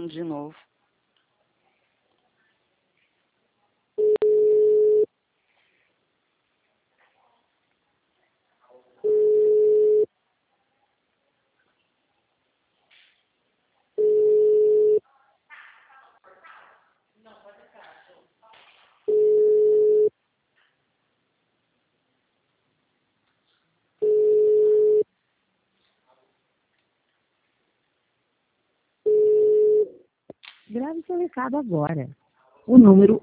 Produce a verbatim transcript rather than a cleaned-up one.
ligando de novo. Grave seu recado agora. O número